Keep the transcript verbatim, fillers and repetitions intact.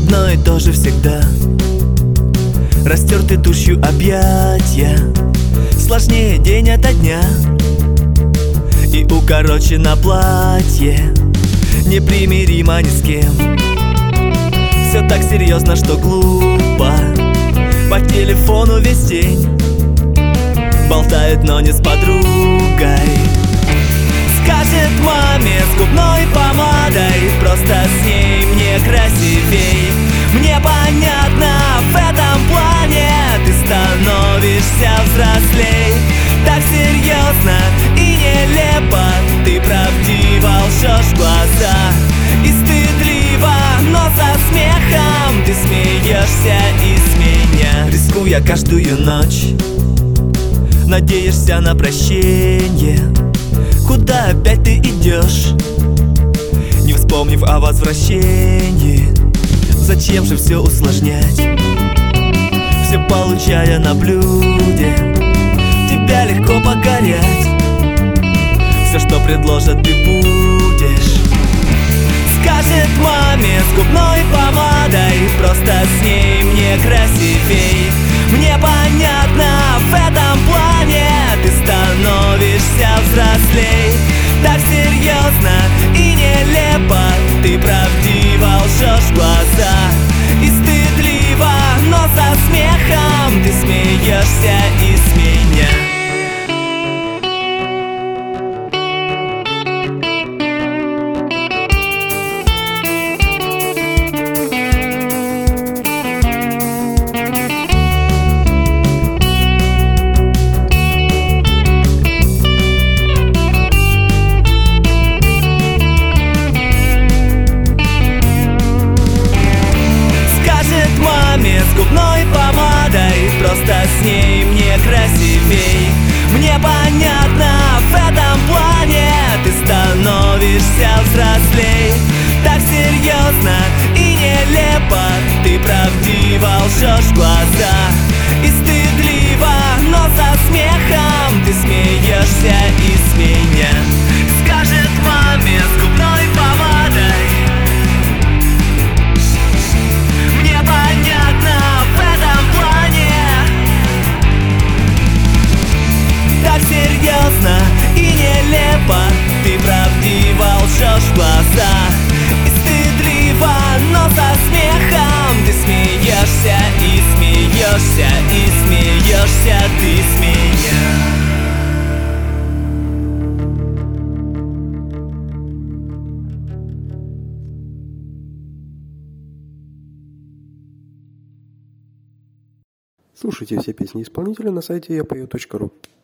одно и то же всегда. Растерты тушью объятья, сложнее день ото дня. И укорочено платье, непримиримо ни с кем. Все так серьезно, что глупо. По телефону весь день болтает, но не с подругой. Скажет маме с губной помадой: просто с ней мне красивей. Мне понятно, в этом плане ты становишься взрослей. Так серьезно и нелепо ты правдиво лжешь в глаза. И стыдливо, но со смехом ты смеешься из меня. Рискуя каждую ночь, надеешься на прощение. Куда опять ты идешь, не вспомнив о возвращении? Зачем же все усложнять, все получая на блюде? Тебя легко покорять, все, что предложат, ты будешь. Скажет маме с губной помадой: просто с ней мне красивей. Мне понятно, в этом плане ты становишься взрослей. Так серьезно и нелепо ты правдиво лжешь в глаза. И стыдливо, но со смехом ты смеешься из меня. С губной помадой: просто с ней мне красивей. Мне понятно, в этом плане ты становишься взрослей. Так серьезно и нелепо ты правдиво лжешь в глаза. И стыдливо, но со смехом ты смеешься из меня. Скажет маме с губной помадой: мне понятно, в этом плане так серьезно и нелепо ты правдиво лжешь в глаза. И стыдливо, но со смехом ты смеешься и смеешься и смеешься ты с меня. Слушайте все песни исполнителя на сайте я пою точка ру.